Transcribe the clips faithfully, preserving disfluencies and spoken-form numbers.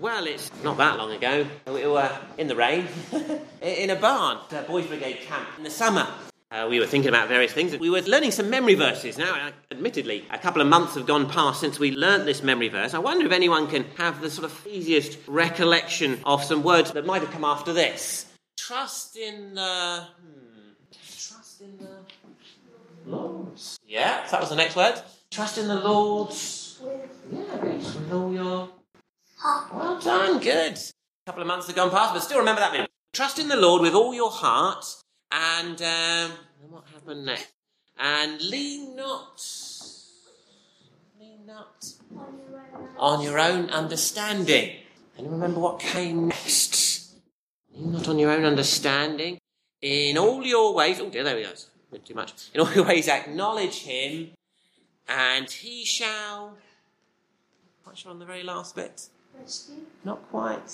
Well, it's not that long ago. We were in the rain, in a barn, at a Boys Brigade camp in the summer. Uh, we were thinking about various things. We were learning some memory verses. Now, admittedly, a couple of months have gone past since we learnt this memory verse. I wonder if anyone can have the sort of easiest recollection of some words that might have come after this. Trust in the... Hmm, trust in the Lord's. Yeah, that was the next word. Trust in the Lord's... Yeah, with all your... Well done, good. A couple of months have gone past, but still remember that bit. Trust in the Lord with all your heart, and um, what happened next? And lean not, lean not on your own understanding. And remember what came next. Lean not on your own understanding. In all your ways, oh dear, there we go. It's a bit too much. In all your ways, acknowledge him, and he shall. Quite sure on the very last bit. Not quite.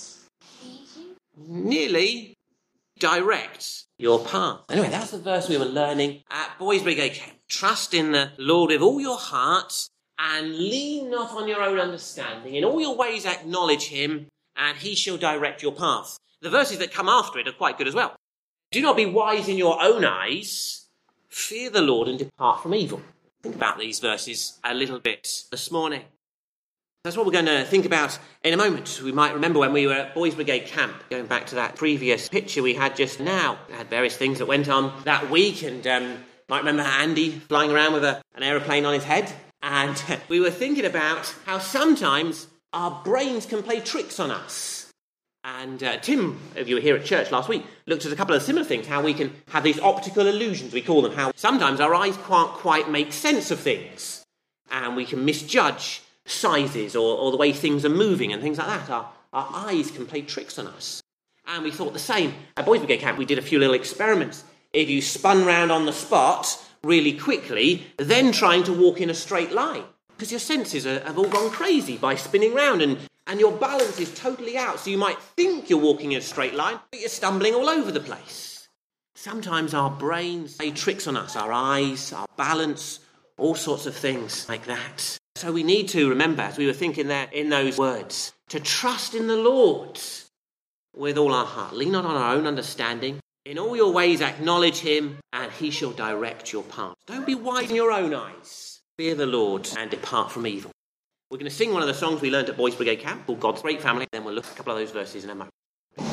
Nearly. Direct your path. Anyway, that's the verse we were learning at Boys Brigade Camp. Trust in the Lord with all your heart and lean not on your own understanding. In all your ways acknowledge him and he shall direct your path. The verses that come after it are quite good as well. Do not be wise in your own eyes. Fear the Lord and depart from evil. Think about these verses a little bit this morning. That's what we're going to think about in a moment. We might remember when we were at Boys Brigade Camp, going back to that previous picture we had just now. We had various things that went on that week, and um, might remember Andy flying around with a, an aeroplane on his head. And we were thinking about how sometimes our brains can play tricks on us. And uh, Tim, if you were here at church last week, looked at a couple of similar things, how we can have these optical illusions, we call them, how sometimes our eyes can't quite make sense of things, and we can misjudge sizes or, or the way things are moving and things like that. Our, our eyes can play tricks on us. And we thought the same. At Boys Brigade Camp, we did a few little experiments. If you spun round on the spot really quickly, then trying to walk in a straight line, because your senses are, have all gone crazy by spinning round, and, and your balance is totally out. So you might think you're walking in a straight line, but you're stumbling all over the place. Sometimes our brains play tricks on us, our eyes, our balance, all sorts of things like that. So we need to remember, as we were thinking there in those words, to trust in the Lord with all our heart. Lean not on our own understanding. In all your ways acknowledge him, and he shall direct your path. Don't be wise in your own eyes. Fear the Lord and depart from evil. We're going to sing one of the songs we learned at Boys Brigade Camp called God's Great Family. Then we'll look at a couple of those verses in a moment.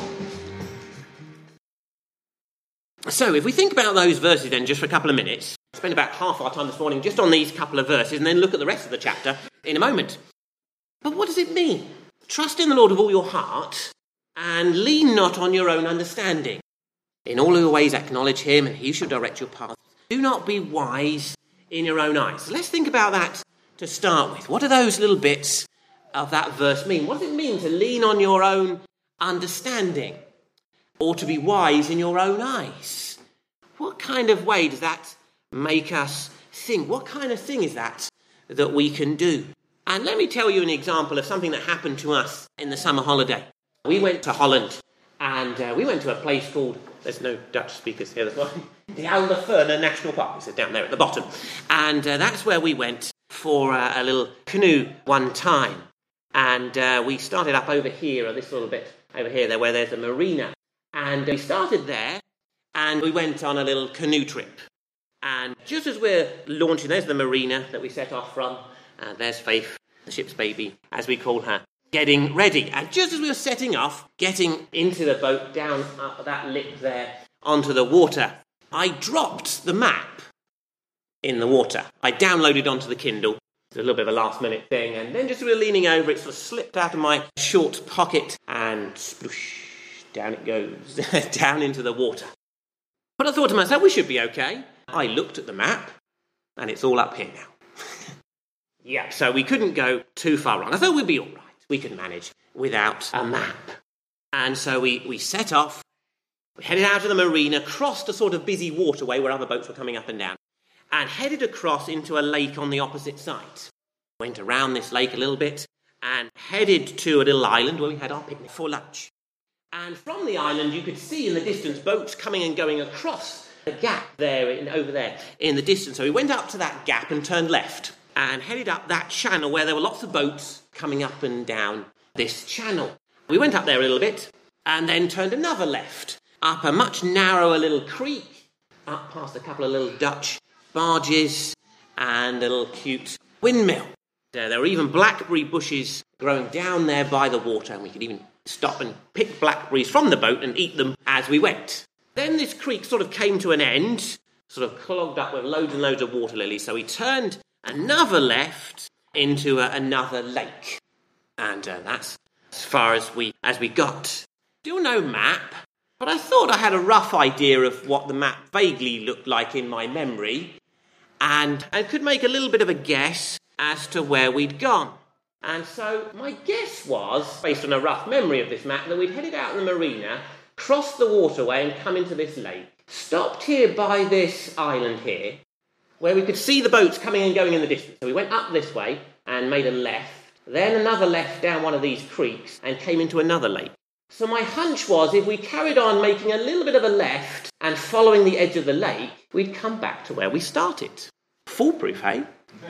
So if we think about those verses then just for a couple of minutes, spend about half our time this morning just on these couple of verses and then look at the rest of the chapter in a moment. But what does it mean? Trust in the Lord with all your heart and lean not on your own understanding. In all your ways acknowledge him and he shall direct your path. Do not be wise in your own eyes. So let's think about that to start with. What do those little bits of that verse mean? What does it mean to lean on your own understanding or to be wise in your own eyes? What kind of way does that make us think? What kind of thing is that that we can do? And let me tell you an example of something that happened to us in the summer holiday. We went to Holland, and uh, we went to a place called, there's no Dutch speakers here this morning, the Alderferner National Park. It's down there at the bottom. And uh, that's where we went for uh, a little canoe one time. And uh, we started up over here, or this little bit over here, there where there's a marina. And we started there, and we went on a little canoe trip. And just as we're launching, there's the marina that we set off from. And there's Faith, the ship's baby, as we call her, getting ready. And just as we were setting off, getting into the boat, down up that lip there, onto the water, I dropped the map in the water. I downloaded onto the Kindle. It's a little bit of a last-minute thing. And then just as we were leaning over, it sort of slipped out of my short pocket and sploosh, down it goes, down into the water. But I thought to myself, we should be okay. I looked at the map, and it's all up here now. Yeah, so we couldn't go too far wrong. I thought we'd be all right. We could manage without a map. And so we, we set off. We headed out of the marina, crossed a sort of busy waterway where other boats were coming up and down, and headed across into a lake on the opposite side. Went around this lake a little bit and headed to a little island where we had our picnic for lunch. And from the island, you could see in the distance boats coming and going across the gap there, in, over there, in the distance. So we went up to that gap and turned left and headed up that channel where there were lots of boats coming up and down this channel. We went up there a little bit and then turned another left up a much narrower little creek, up past a couple of little Dutch barges and a little cute windmill. Uh, there were even blackberry bushes growing down there by the water, and we could even stop and pick blackberries from the boat and eat them as we went. Then this creek sort of came to an end, sort of clogged up with loads and loads of water lilies, so we turned another left into a, another lake. And uh, that's as far as we as we got. Still no map, but I thought I had a rough idea of what the map vaguely looked like in my memory, and I could make a little bit of a guess as to where we'd gone. And so my guess was, based on a rough memory of this map, that we'd headed out in the marina, crossed the waterway and come into this lake, stopped here by this island here, where we could see the boats coming and going in the distance. So we went up this way and made a left, then another left down one of these creeks and came into another lake. So my hunch was, if we carried on making a little bit of a left and following the edge of the lake, we'd come back to where we started. Foolproof, eh?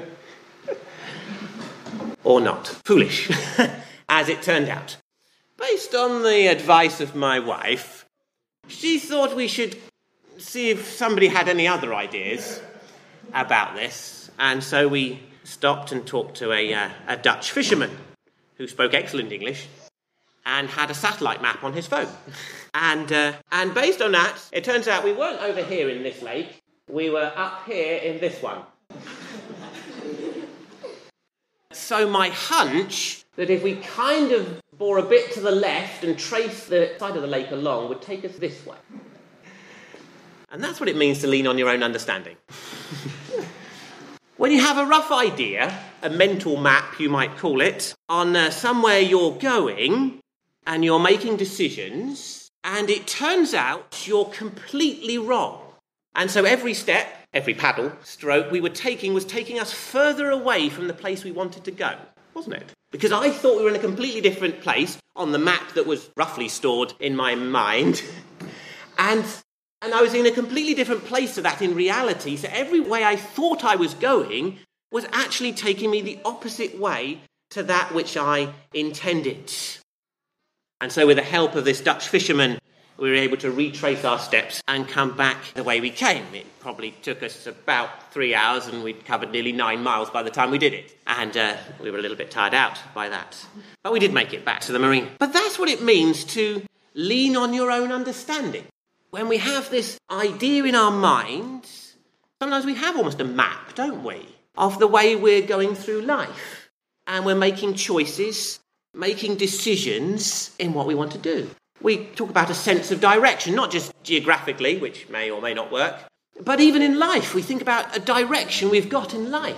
Or not. Foolish, as it turned out. Based on the advice of my wife, she thought we should see if somebody had any other ideas about this, and so we stopped and talked to a, uh, a Dutch fisherman who spoke excellent English and had a satellite map on his phone. And uh, and based on that, it turns out we weren't over here in this lake, we were up here in this one. So my hunch that if we kind of bore a bit to the left and traced the side of the lake along would take us this way. And that's what it means to lean on your own understanding. When you have a rough idea, a mental map you might call it, on uh, somewhere you're going and you're making decisions, and it turns out you're completely wrong. And so every step, every paddle stroke we were taking was taking us further away from the place we wanted to go, wasn't it? Because I thought we were in a completely different place on the map that was roughly stored in my mind. and and I was in a completely different place to that in reality. So every way I thought I was going was actually taking me the opposite way to that which I intended. And so with the help of this Dutch fisherman, we were able to retrace our steps and come back the way we came. It probably took us about three hours and we'd covered nearly nine miles by the time we did it. And uh, we were a little bit tired out by that. But we did make it back to the marina. But that's what it means to lean on your own understanding. When we have this idea in our mind, sometimes we have almost a map, don't we, of the way we're going through life. And we're making choices, making decisions in what we want to do. We talk about a sense of direction, not just geographically, which may or may not work, but even in life. We think about a direction we've got in life.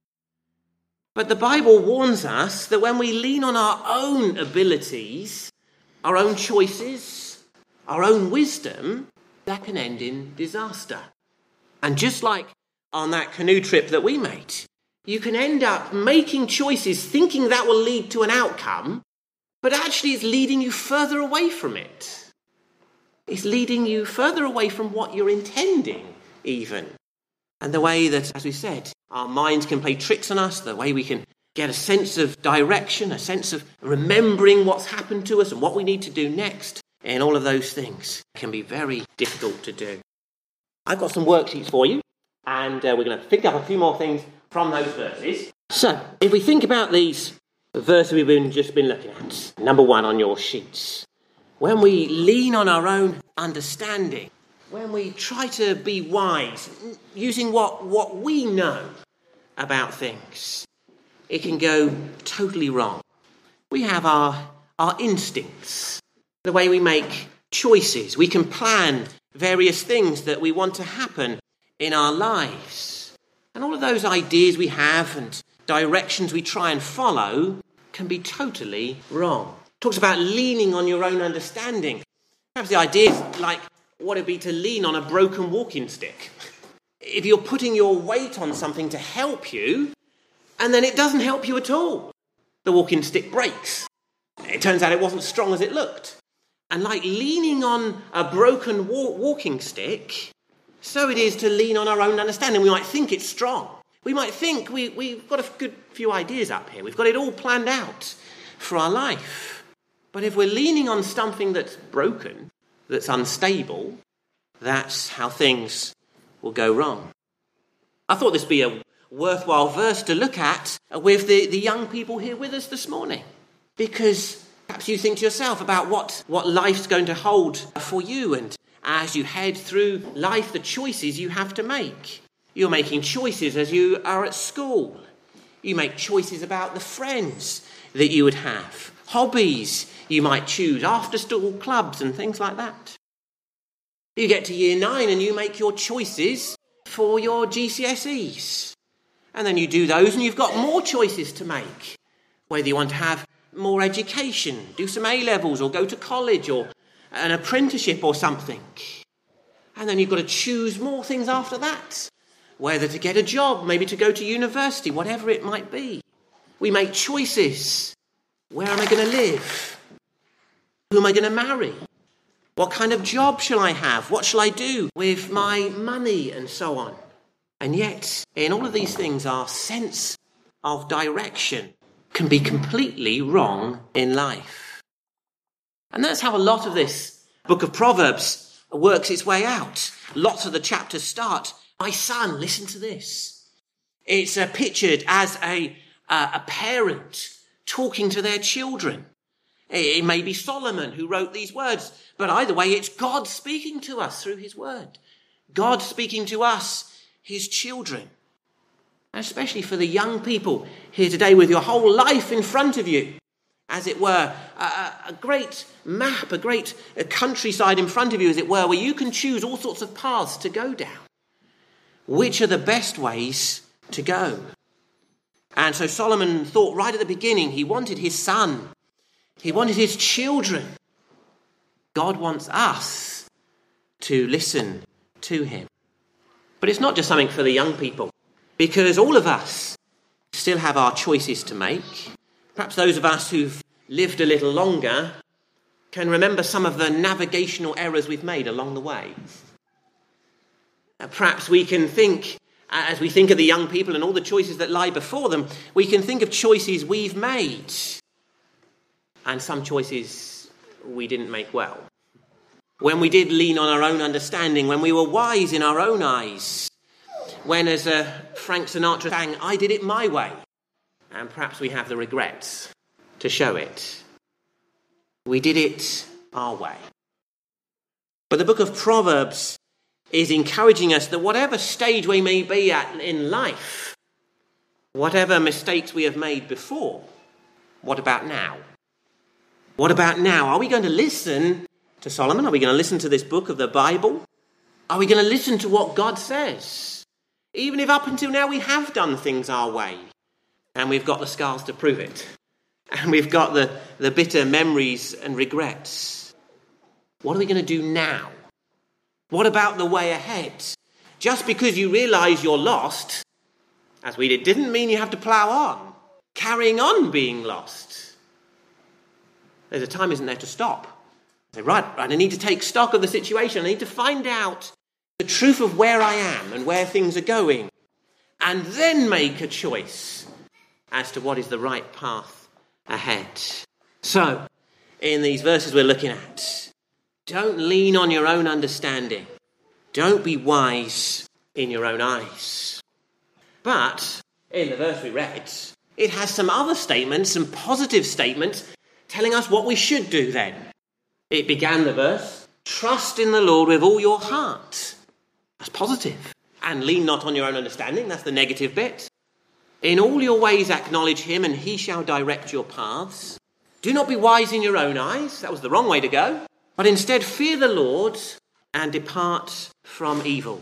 But the Bible warns us that when we lean on our own abilities, our own choices, our own wisdom, that can end in disaster. And just like on that canoe trip that we made, you can end up making choices thinking that will lead to an outcome, but actually it's leading you further away from it. It's leading you further away from what you're intending, even. And the way that, as we said, our minds can play tricks on us, the way we can get a sense of direction, a sense of remembering what's happened to us and what we need to do next, and all of those things can be very difficult to do. I've got some worksheets for you, and uh, we're going to pick up a few more things from those verses. So, if we think about these verses we've been, just been looking at, number one on your sheets, when we lean on our own understanding, when we try to be wise, using what, what we know about things, it can go totally wrong. We have our, our instincts, the way we make choices. We can plan various things that we want to happen in our lives. And all of those ideas we have and directions we try and follow can be totally wrong. It talks about leaning on your own understanding. Perhaps the idea is like what it'd be to lean on a broken walking stick. If you're putting your weight on something to help you, and then it doesn't help you at all, the walking stick breaks. It turns out it wasn't as strong as it looked. And like leaning on a broken wa- walking stick, so it is to lean on our own understanding. We might think it's strong. We might think we, we've got a good few ideas up here. We've got it all planned out for our life. But if we're leaning on something that's broken, that's unstable, that's how things will go wrong. I thought this would be a worthwhile verse to look at with the, the young people here with us this morning. Because perhaps you think to yourself about what, what life's going to hold for you, and as you head through life, the choices you have to make. You're making choices as you are at school. You make choices about the friends that you would have, hobbies you might choose, after-school clubs and things like that. You get to year nine and you make your choices for your G C S Es. And then you do those and you've got more choices to make. Whether you want to have more education, do some A-levels or go to college or an apprenticeship or something. And then you've got to choose more things after that. Whether to get a job, maybe to go to university, whatever it might be. We make choices. Where am I going to live? Who am I going to marry? What kind of job shall I have? What shall I do with my money and so on? And yet, in all of these things, our sense of direction can be completely wrong in life. And that's how a lot of this book of Proverbs works its way out. Lots of the chapters start, my son, listen to this. It's uh, pictured as a, uh, a parent talking to their children. It may be Solomon who wrote these words, but either way, it's God speaking to us through his word. God speaking to us, his children. And especially for the young people here today with your whole life in front of you. As it were, a, a great map, a great a countryside in front of you, as it were, where you can choose all sorts of paths to go down. Which are the best ways to go? And so Solomon thought right at the beginning, he wanted his son. He wanted his children. God wants us to listen to him. But it's not just something for the young people, because all of us still have our choices to make. Perhaps those of us who've lived a little longer can remember some of the navigational errors we've made along the way. Perhaps we can think, as we think of the young people and all the choices that lie before them, we can think of choices we've made. And some choices we didn't make well. When we did lean on our own understanding, when we were wise in our own eyes. When, as uh, Frank Sinatra sang, I did it my way. And perhaps we have the regrets to show it. We did it our way. But the book of Proverbs is encouraging us that whatever stage we may be at in life, whatever mistakes we have made before, what about now? What about now? Are we going to listen to Solomon? Are we going to listen to this book of the Bible? Are we going to listen to what God says? Even if up until now we have done things our way, and we've got the scars to prove it, and we've got the, the bitter memories and regrets. What are we going to do now? What about the way ahead? Just because you realise you're lost, as we did, didn't mean you have to plough on, carrying on being lost. There's a time, isn't there, to stop. Say, right, right, I need to take stock of the situation. I need to find out the truth of where I am and where things are going, and then make a choice as to what is the right path ahead. So, in these verses we're looking at, don't lean on your own understanding. Don't be wise in your own eyes. But, in the verse we read, it has some other statements, some positive statements, telling us what we should do then. It began the verse, trust in the Lord with all your heart. That's positive. And lean not on your own understanding. That's the negative bit. In all your ways acknowledge him, and he shall direct your paths. Do not be wise in your own eyes. That was the wrong way to go. But instead fear the Lord and depart from evil.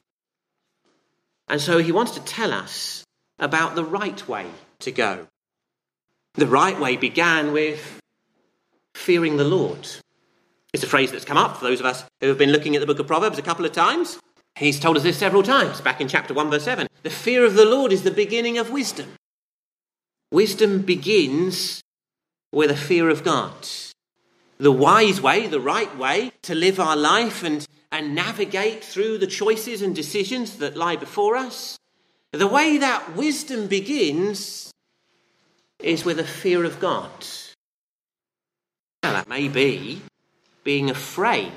And so he wants to tell us about the right way to go. The right way began with fearing the Lord. It's a phrase that's come up for those of us who have been looking at the book of Proverbs a couple of times. He's told us this several times, back in chapter one, verse seven. The fear of the Lord is the beginning of wisdom. Wisdom begins with a fear of God. The wise way, the right way to live our life and, and navigate through the choices and decisions that lie before us. The way that wisdom begins is with a fear of God. Now, that may be being afraid.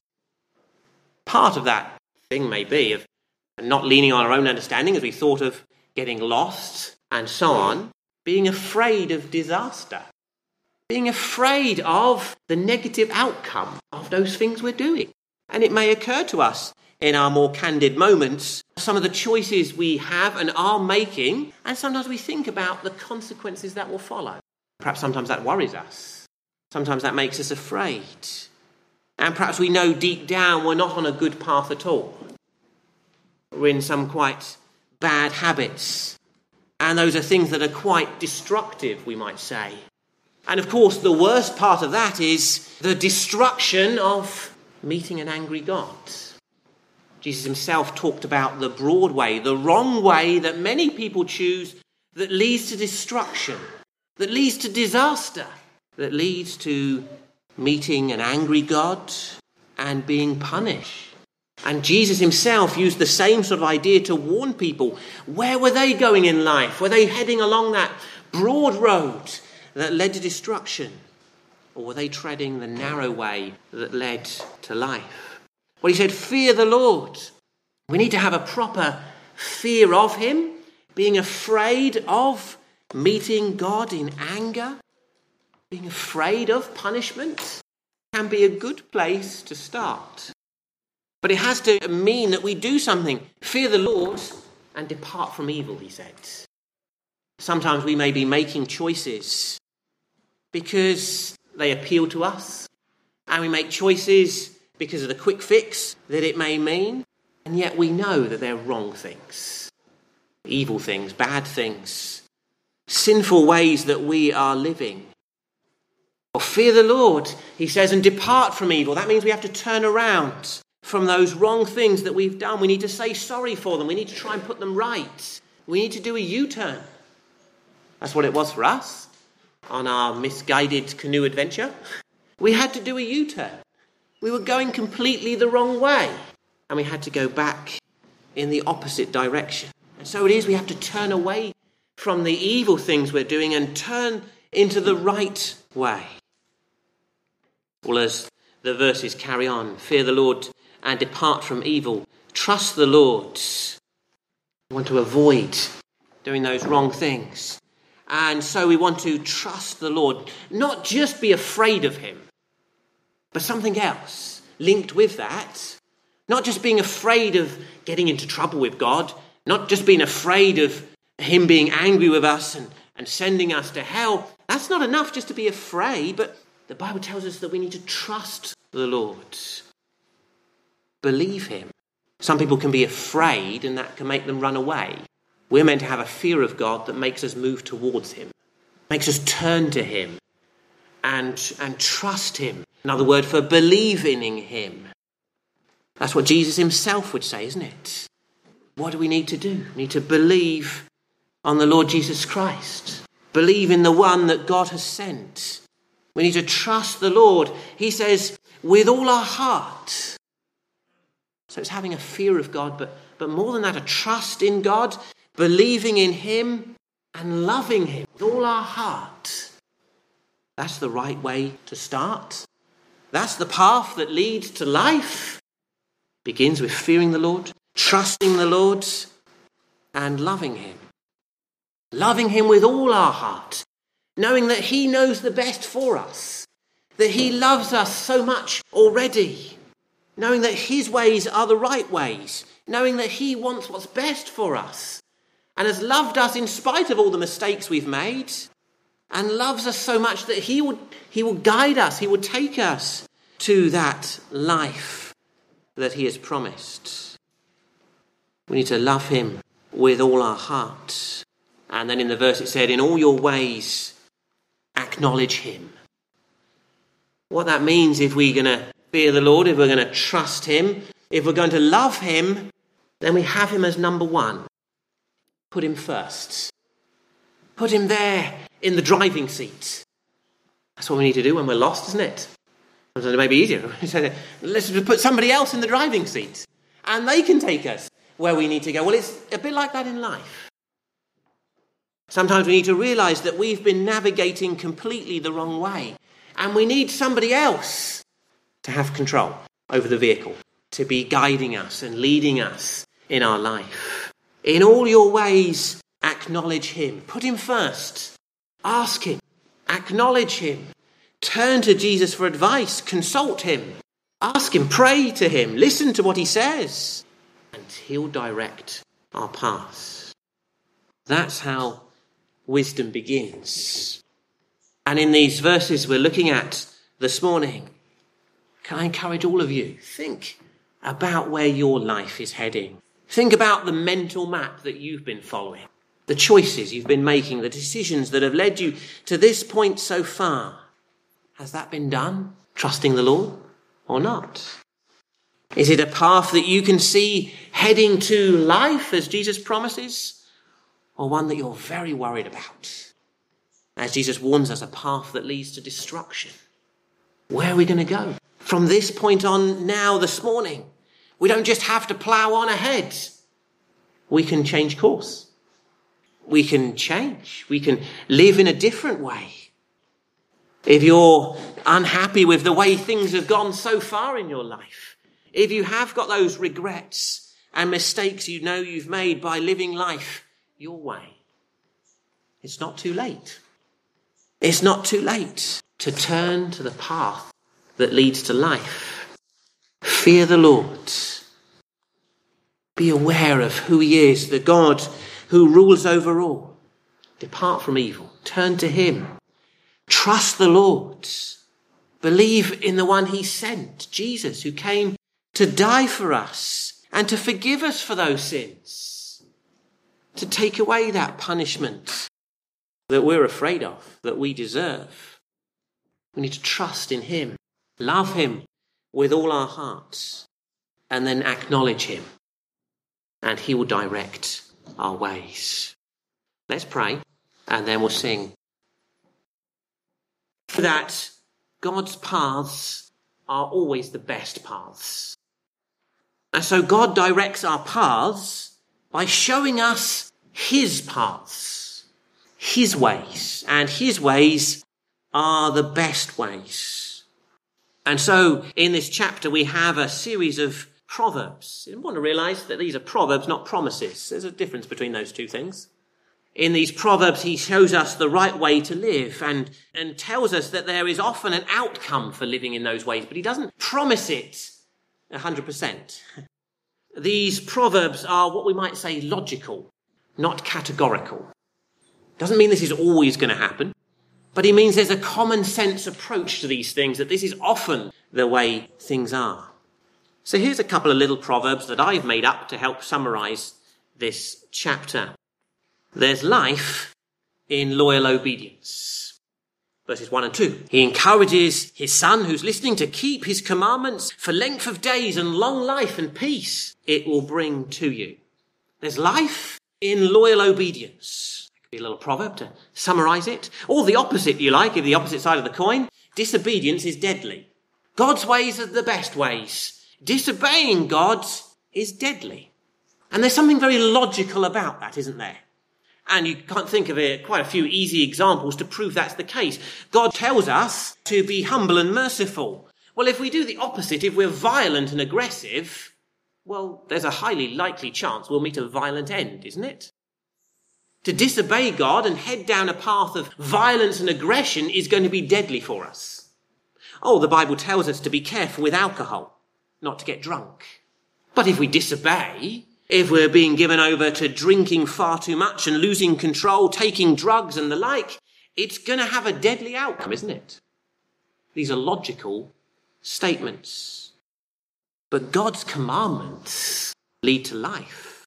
Part of that thing may be of not leaning on our own understanding as we thought of getting lost and so on, being afraid of disaster, being afraid of the negative outcome of those things we're doing. And it may occur to us in our more candid moments, some of the choices we have and are making, and sometimes we think about the consequences that will follow. Perhaps sometimes that worries us. Sometimes that makes us afraid. And perhaps we know deep down we're not on a good path at all. We're in some quite bad habits. And those are things that are quite destructive, we might say. And of course, the worst part of that is the destruction of meeting an angry God. Jesus himself talked about the broad way, the wrong way that many people choose that leads to destruction, that leads to disaster, that leads to meeting an angry God and being punished. And Jesus himself used the same sort of idea to warn people. Where were they going in life? Were they heading along that broad road that led to destruction? Or were they treading the narrow way that led to life? Well, he said, fear the Lord. We need to have a proper fear of him, being afraid of meeting God in anger, being afraid of punishment can be a good place to start. But it has to mean that we do something. Fear the Lord and depart from evil, he said. Sometimes we may be making choices because they appeal to us, and we make choices because of the quick fix that it may mean, and yet we know that they're wrong things, evil things, bad things, sinful ways that we are living. Or fear the Lord, he says, and depart from evil. That means we have to turn around from those wrong things that we've done. We need to say sorry for them. We need to try and put them right. We need to do a U-turn. That's what it was for us on our misguided canoe adventure. We had to do a U-turn. We were going completely the wrong way, and we had to go back in the opposite direction. And so it is, we have to turn away from the evil things we're doing and turn into the right way. Well, as the verses carry on, fear the Lord and depart from evil. Trust the Lord. We want to avoid doing those wrong things. And so we want to trust the Lord, not just be afraid of him, but something else linked with that. Not just being afraid of getting into trouble with God, not just being afraid of him being angry with us and, and sending us to hell. That's not enough just to be afraid, but the Bible tells us that we need to trust the Lord. Believe him. Some people can be afraid and that can make them run away. We're meant to have a fear of God that makes us move towards him, makes us turn to him and, and trust him. Another word for believing in him. That's what Jesus himself would say, isn't it? What do we need to do? We need to believe on the Lord Jesus Christ. Believe in the one that God has sent. We need to trust the Lord. He says, with all our heart. So it's having a fear of God, but, but more than that, a trust in God, believing in him and loving him with all our heart. That's the right way to start. That's the path that leads to life. Begins with fearing the Lord, trusting the Lord, and loving him. Loving him with all our heart, knowing that he knows the best for us, that he loves us so much already, knowing that his ways are the right ways, knowing that he wants what's best for us, and has loved us in spite of all the mistakes we've made, and loves us so much that he would, he will guide us, he will take us to that life that he has promised. We need to love him with all our heart. And then in the verse it said, in all your ways, acknowledge him. What that means, if we're going to fear the Lord, if we're going to trust him, if we're going to love him, then we have him as number one. Put him first. Put him there in the driving seat. That's what we need to do when we're lost, isn't it? Sometimes it may be easier. Let's put somebody else in the driving seat and they can take us where we need to go. Well, it's a bit like that in life. Sometimes we need to realise that we've been navigating completely the wrong way. And we need somebody else to have control over the vehicle, to be guiding us and leading us in our life. In all your ways, acknowledge him. Put him first. Ask him. Acknowledge him. Turn to Jesus for advice. Consult him. Ask him. Pray to him. Listen to what he says. And he'll direct our paths. That's how wisdom begins. And in these verses we're looking at this morning, can I encourage all of you, think about where your life is heading. Think about the mental map that you've been following, the choices you've been making, the decisions that have led you to this point so far. Has that been done? Trusting the Lord or not? Is it a path that you can see heading to life as Jesus promises, or one that you're very worried about? As Jesus warns us, a path that leads to destruction. Where are we going to go? From this point on now this morning, we don't just have to plough on ahead. We can change course. We can change. We can live in a different way. If you're unhappy with the way things have gone so far in your life, if you have got those regrets and mistakes you know you've made by living life your way, it's not too late. It's not too late to turn to the path that leads to life. Fear the Lord. Be aware of who he is, the God who rules over all. Depart from evil. Turn to him. Trust the Lord. Believe in the one he sent, Jesus, who came to die for us and to forgive us for those sins, to take away that punishment that we're afraid of, that we deserve. We need to trust in him, love him with all our hearts, and then acknowledge him, and he will direct our ways. Let's pray, and then we'll sing. That God's paths are always the best paths. And so God directs our paths by showing us his paths, his ways, and his ways are the best ways. And so in this chapter we have a series of proverbs. You want to realise that these are proverbs, not promises. There's a difference between those two things. In these proverbs, he shows us the right way to live and, and tells us that there is often an outcome for living in those ways, but he doesn't promise it one hundred percent. These proverbs are what we might say logical, not categorical. Doesn't mean this is always going to happen, but he means there's a common sense approach to these things, that this is often the way things are. So here's a couple of little proverbs that I've made up to help summarise this chapter. There's life in loyal obedience. Verses one and two. He encourages his son who's listening to keep his commandments for length of days and long life and peace it will bring to you. There's life in loyal obedience. That could be a little proverb to summarise it. Or the opposite, you like, if the opposite side of the coin. Disobedience is deadly. God's ways are the best ways. Disobeying God is deadly. And there's something very logical about that, isn't there? And you can't think of it, quite a few easy examples to prove that's the case. God tells us to be humble and merciful. Well, if we do the opposite, if we're violent and aggressive, well, there's a highly likely chance we'll meet a violent end, isn't it? To disobey God and head down a path of violence and aggression is going to be deadly for us. Oh, the Bible tells us to be careful with alcohol, not to get drunk. But if we disobey, if we're being given over to drinking far too much and losing control, taking drugs and the like, it's going to have a deadly outcome, isn't it? These are logical statements. But God's commandments lead to life.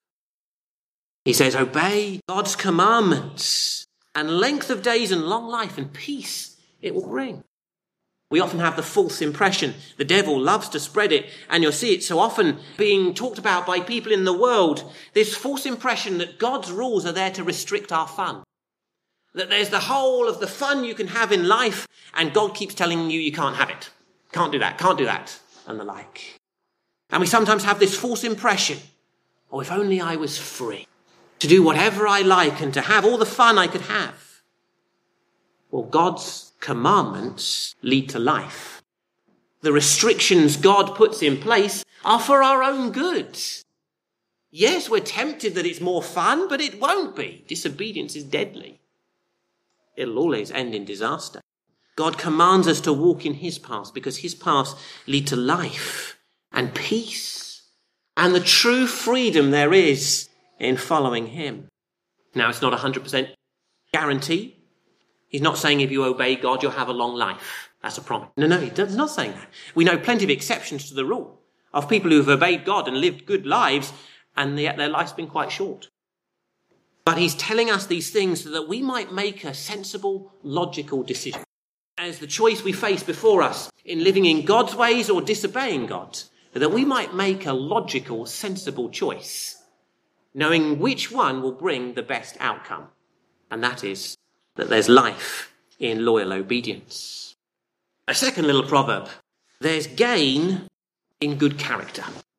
He says, obey God's commandments, and length of days and long life and peace it will bring. We often have the false impression. The devil loves to spread it, and you'll see it so often being talked about by people in the world. This false impression that God's rules are there to restrict our fun. That there's the whole of the fun you can have in life, and God keeps telling you you can't have it. Can't do that, can't do that, and the like. And we sometimes have this false impression, oh, if only I was free to do whatever I like and to have all the fun I could have. Well, God's commandments lead to life. The restrictions God puts in place are for our own good. Yes, we're tempted that it's more fun, but it won't be. Disobedience is deadly. It'll always end in disaster. God commands us to walk in his paths because his paths lead to life and peace and the true freedom there is in following him. Now, it's not a one hundred percent guarantee. He's not saying if you obey God, you'll have a long life. That's a promise. No, no, he's not saying that. We know plenty of exceptions to the rule of people who have obeyed God and lived good lives, and yet their life's been quite short. But he's telling us these things so that we might make a sensible, logical decision. As the choice we face before us in living in God's ways or disobeying God, that we might make a logical, sensible choice, knowing which one will bring the best outcome. And that is that there's life in loyal obedience. A second little proverb. There's gain in good character.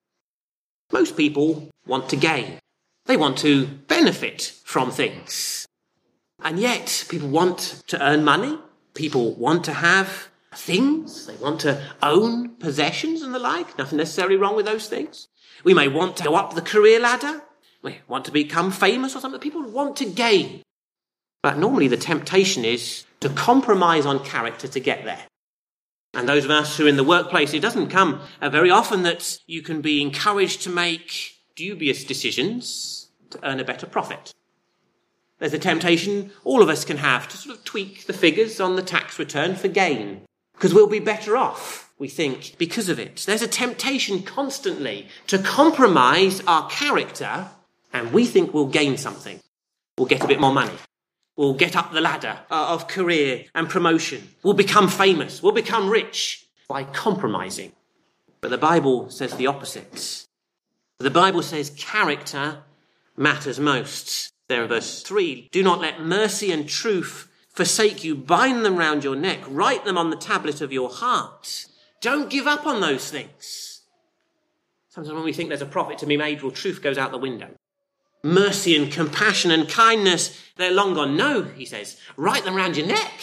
Most people want to gain. They want to benefit from things. And yet, people want to earn money. People want to have things. They want to own possessions and the like. Nothing necessarily wrong with those things. We may want to go up the career ladder. We want to become famous or something. People want to gain. But normally the temptation is to compromise on character to get there. And those of us who are in the workplace, it doesn't come uh, very often that you can be encouraged to make dubious decisions to earn a better profit. There's a temptation all of us can have to sort of tweak the figures on the tax return for gain, because we'll be better off, we think, because of it. There's a temptation constantly to compromise our character, and we think we'll gain something. We'll get a bit more money. We'll get up the ladder of career and promotion. We'll become famous. We'll become rich by compromising. But the Bible says the opposite. The Bible says character matters most. There in verse three, do not let mercy and truth forsake you. Bind them round your neck. Write them on the tablet of your heart. Don't give up on those things. Sometimes when we think there's a profit to be made, well, truth goes out the window. Mercy and compassion and kindness, they're long gone. No, he says, write them round your neck.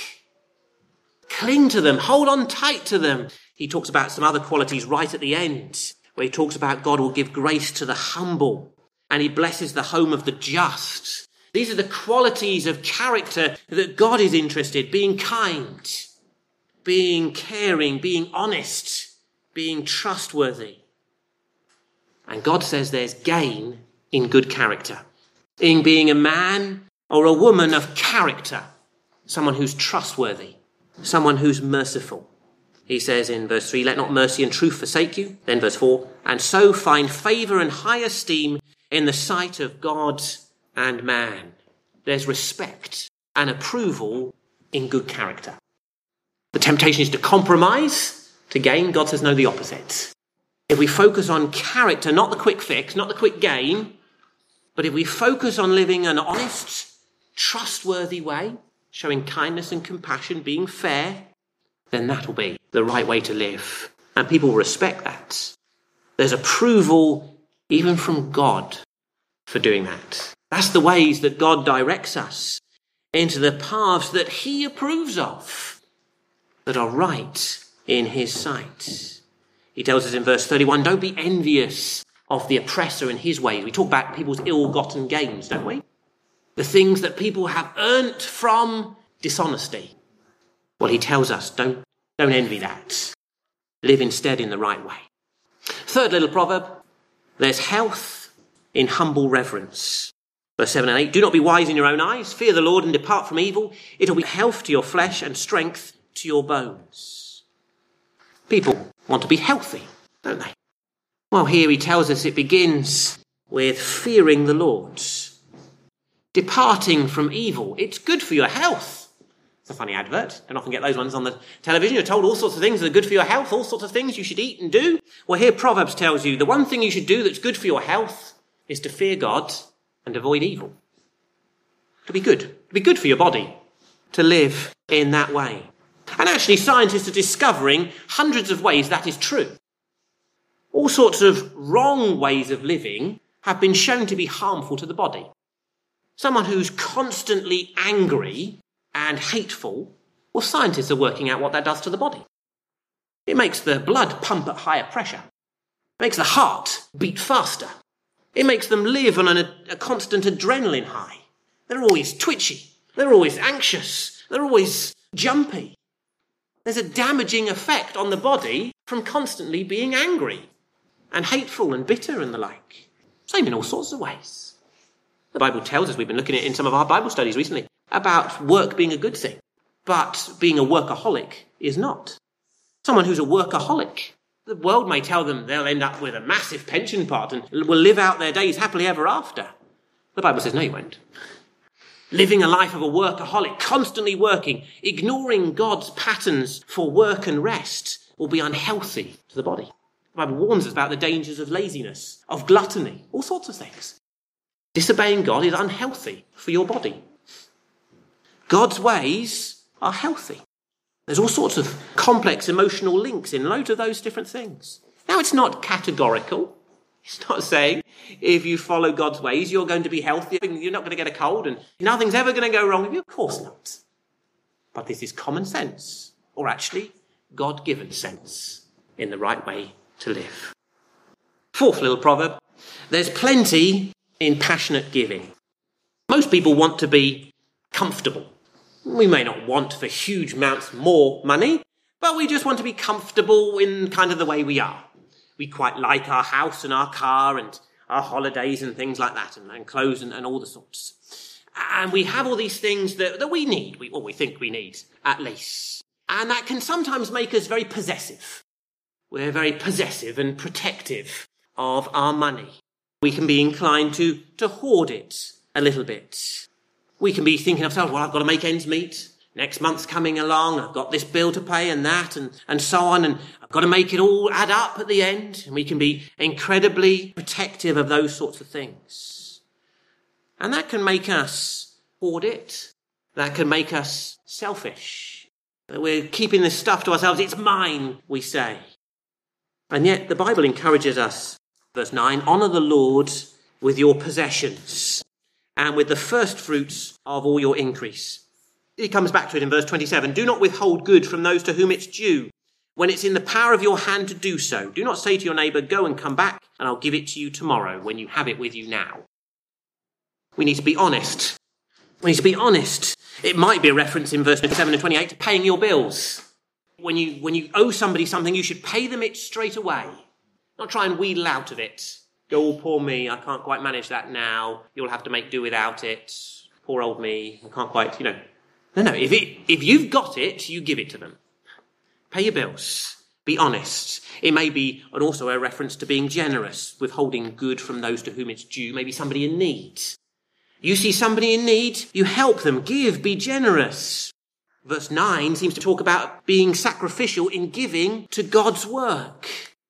Cling to them. Hold on tight to them. He talks about some other qualities right at the end, where he talks about God will give grace to the humble and he blesses the home of the just. These are the qualities of character that God is interested in: being kind, being caring, being honest, being trustworthy. And God says there's gain in good character, in being a man or a woman of character, someone who's trustworthy, someone who's merciful. He says in verse three, let not mercy and truth forsake you. Then verse four, and so find favour and high esteem in the sight of God and man. There's respect and approval in good character. The temptation is to compromise, to gain. God says no, the opposite. If we focus on character, not the quick fix, not the quick gain, but if we focus on living an honest, trustworthy way, showing kindness and compassion, being fair, then that'll be the right way to live. And people will respect that. There's approval even from God for doing that. That's the ways that God directs us into the paths that he approves of, that are right in his sight. He tells us in verse thirty-one, don't be envious of the oppressor in his ways. We talk about people's ill-gotten gains, don't we? The things that people have earnt from dishonesty. Well, he tells us, don't, don't envy that. Live instead in the right way. Third little proverb, there's health in humble reverence. Verse seven and eight, do not be wise in your own eyes. Fear the Lord and depart from evil. It'll be health to your flesh and strength to your bones. People want to be healthy, don't they? Well, here he tells us it begins with fearing the Lord. Departing from evil. It's good for your health. It's a funny advert. Don't often get those ones on the television. You're told all sorts of things that are good for your health, all sorts of things you should eat and do. Well, here Proverbs tells you the one thing you should do that's good for your health is to fear God and avoid evil. To be good. To be good for your body. To live in that way. And actually, scientists are discovering hundreds of ways that is true. All sorts of wrong ways of living have been shown to be harmful to the body. Someone who's constantly angry and hateful Well, scientists are working out what that does to the body. It makes the blood pump at higher pressure. It makes the heart beat faster. It makes them live on an, a constant adrenaline high. They're always twitchy. They're always anxious. They're always jumpy. There's a damaging effect on the body from constantly being angry and hateful and bitter and the like. Same in all sorts of ways. The Bible tells us, we've been looking at it in some of our Bible studies recently, about work being a good thing, but being a workaholic is not. Someone who's a workaholic, the world may tell them they'll end up with a massive pension pot and will live out their days happily ever after. The Bible says, no, you won't. Living a life of a workaholic, constantly working, ignoring God's patterns for work and rest will be unhealthy to the body. The Bible warns us about the dangers of laziness, of gluttony, all sorts of things. Disobeying God is unhealthy for your body. God's ways are healthy. There's all sorts of complex emotional links in loads of those different things. Now, it's not categorical. It's not saying if you follow God's ways, you're going to be healthy, you're not going to get a cold, and nothing's ever going to go wrong with you. Of course not. But this is common sense, or actually God-given sense, in the right way to live. Fourth little proverb, there's plenty in passionate giving. Most people want to be comfortable. We may not want for huge amounts more money, but we just want to be comfortable in kind of the way we are. We quite like our house and our car and our holidays and things like that, and, and clothes and, and all the sorts. And we have all these things that, that we need, we, or we think we need, at least. And that can sometimes make us very possessive. We're very possessive and protective of our money. We can be inclined to, to hoard it a little bit. We can be thinking ourselves, well, I've got to make ends meet. Next month's coming along, I've got this bill to pay and that and, and so on, and I've got to make it all add up at the end. And we can be incredibly protective of those sorts of things. And that can make us hoard it. That can make us selfish. We're keeping this stuff to ourselves. It's mine, we say. And yet the Bible encourages us, verse nine, honour the Lord with your possessions and with the first fruits of all your increase. He comes back to it in verse twenty-seven. Do not withhold good from those to whom it's due, when it's in the power of your hand to do so. Do not say to your neighbour, go and come back, and I'll give it to you tomorrow, when you have it with you now. We need to be honest. We need to be honest. It might be a reference in verse twenty-seven and twenty-eight to paying your bills. When you, when you owe somebody something, you should pay them it straight away. Not try and wheedle out of it. Go, oh, poor me, I can't quite manage that now. You'll have to make do without it. Poor old me, I can't quite, you know. No, no, if it, if you've got it, you give it to them. Pay your bills. Be honest. It may be and also a reference to being generous, withholding good from those to whom it's due, maybe somebody in need. You see somebody in need, you help them, give, be generous. Verse nine seems to talk about being sacrificial in giving to God's work.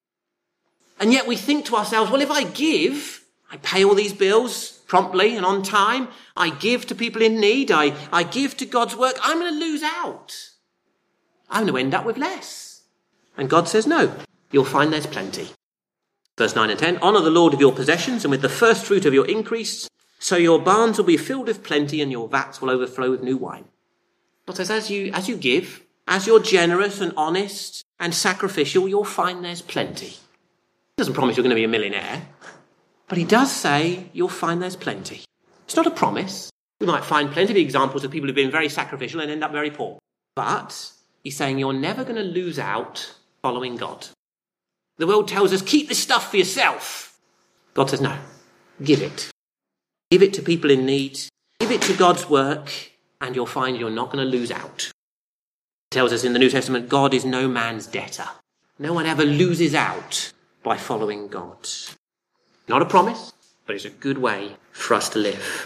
And yet we think to ourselves, well, if I give, I pay all these bills promptly and on time, I give to people in need, I, I give to God's work, I'm going to lose out. I'm going to end up with less. And God says, no, you'll find there's plenty. Verse nine and ten, honour the Lord of your possessions and with the first fruit of your increase, so your barns will be filled with plenty and your vats will overflow with new wine. God says, as you, as you give, as you're generous and honest and sacrificial, you'll find there's plenty. He doesn't promise you're going to be a millionaire, but he does say you'll find there's plenty. It's not a promise. We might find plenty of examples of people who've been very sacrificial and end up very poor. But he's saying you're never going to lose out following God. The world tells us, keep this stuff for yourself. God says, no, give it. Give it to people in need. Give it to God's work, and you'll find you're not going to lose out. It tells us in the New Testament, God is no man's debtor. No one ever loses out by following God. Not a promise, but it's a good way for us to live.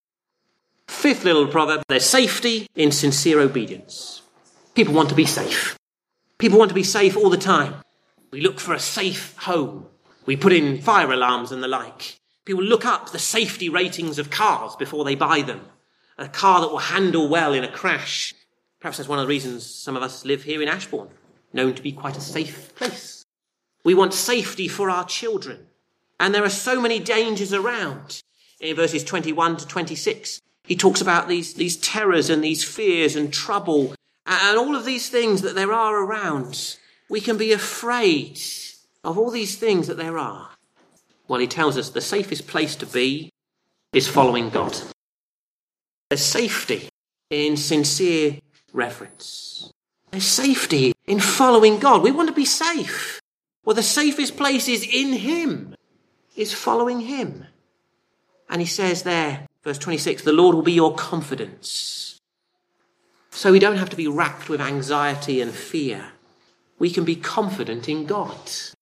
Fifth little proverb, there's safety in sincere obedience. People want to be safe. People want to be safe all the time. We look for a safe home. We put in fire alarms and the like. People look up the safety ratings of cars before they buy them. A car that will handle well in a crash. Perhaps that's one of the reasons some of us live here in Ashbourne, known to be quite a safe place. We want safety for our children. And there are so many dangers around. In verses twenty-one to twenty-six, he talks about these, these terrors and these fears and trouble and all of these things that there are around. We can be afraid of all these things that there are. Well, he tells us the safest place to be is following God. There's safety in sincere reverence. There's safety in following God. We want to be safe. Well, the safest place is in him, is following him. And he says there, verse twenty-six, the Lord will be your confidence. So we don't have to be racked with anxiety and fear. We can be confident in God.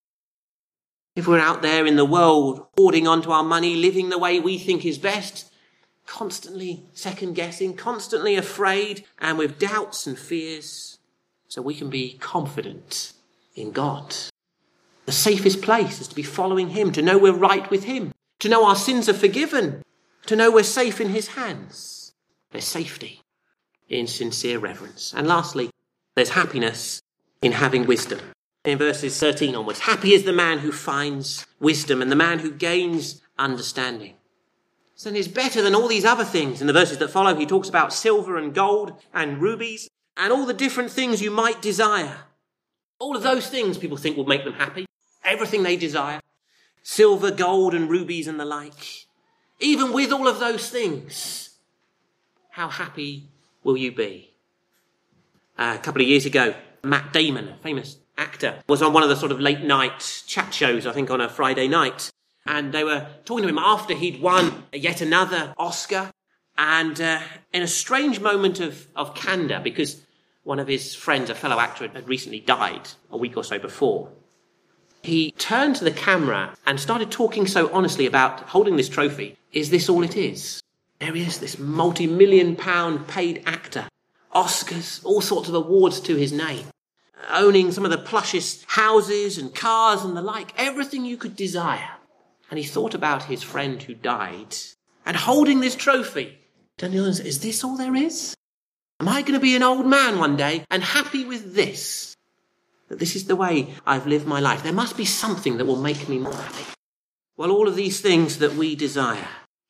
If we're out there in the world, hoarding onto our money, living the way we think is best, constantly second-guessing, constantly afraid, and with doubts and fears, so we can be confident in God. The safest place is to be following him, to know we're right with him, to know our sins are forgiven, to know we're safe in his hands. There's safety in sincere reverence. And lastly, there's happiness in having wisdom. In verses thirteen onwards, happy is the man who finds wisdom and the man who gains understanding. So it's better than all these other things. In the verses that follow, he talks about silver and gold and rubies and all the different things you might desire. All of those things people think will make them happy. Everything they desire. Silver, gold and rubies and the like. Even with all of those things, how happy will you be? Uh, a couple of years ago, Matt Damon, a famous actor, was on one of the sort of late night chat shows, I think on a Friday night. And they were talking to him after he'd won yet another Oscar. And uh, in a strange moment of, of candour, because one of his friends, a fellow actor, had recently died a week or so before, he turned to the camera and started talking so honestly about holding this trophy. Is this all it is? There he is, this multi-million pound paid actor. Oscars, all sorts of awards to his name. Owning some of the plushest houses and cars and the like. Everything you could desire. And he thought about his friend who died and holding this trophy. Daniel, is this all there is? Am I going to be an old man one day and happy with this? That this is the way I've lived my life. There must be something that will make me more happy. Well, all of these things that we desire,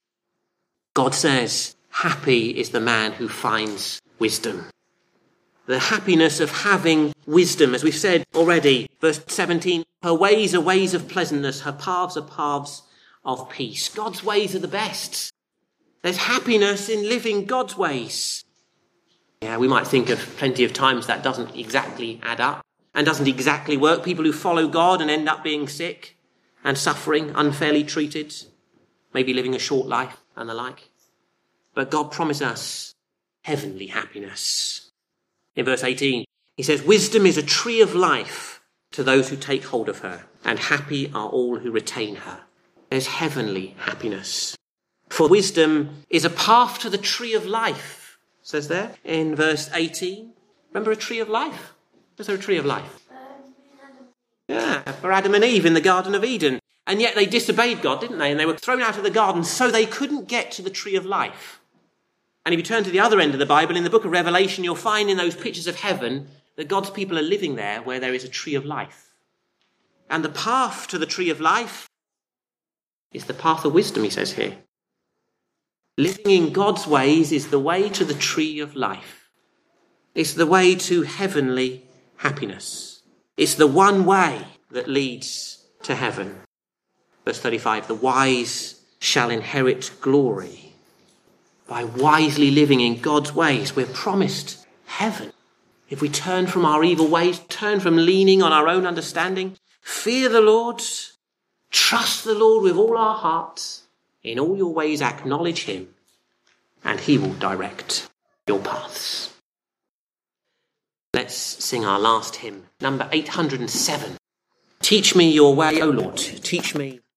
God says, happy is the man who finds wisdom. The happiness of having wisdom, as we've said already, verse seventeen, her ways are ways of pleasantness, her paths are paths of peace. God's ways are the best. There's happiness in living God's ways. Yeah, we might think of plenty of times that doesn't exactly add up and doesn't exactly work. People who follow God and end up being sick and suffering, unfairly treated, maybe living a short life and the like. But God promised us heavenly happiness. In verse eighteen, he says, wisdom is a tree of life to those who take hold of her, and happy are all who retain her. There's heavenly happiness. For wisdom is a path to the tree of life, says there in verse eighteen. Remember a tree of life? Was there a tree of life? Yeah, for Adam and Eve in the Garden of Eden. And yet they disobeyed God, didn't they? And they were thrown out of the garden, so they couldn't get to the tree of life. And if you turn to the other end of the Bible, in the book of Revelation, you'll find in those pictures of heaven that God's people are living there where there is a tree of life. And the path to the tree of life is the path of wisdom, he says here. Living in God's ways is the way to the tree of life. It's the way to heavenly happiness. It's the one way that leads to heaven. Verse thirty-five, the wise shall inherit glory. By wisely living in God's ways, we're promised heaven. If we turn from our evil ways, turn from leaning on our own understanding, fear the Lord, trust the Lord with all our hearts, in all your ways acknowledge him, and he will direct your paths. Let's sing our last hymn, number eight hundred seven. Teach me your way, O Lord, teach me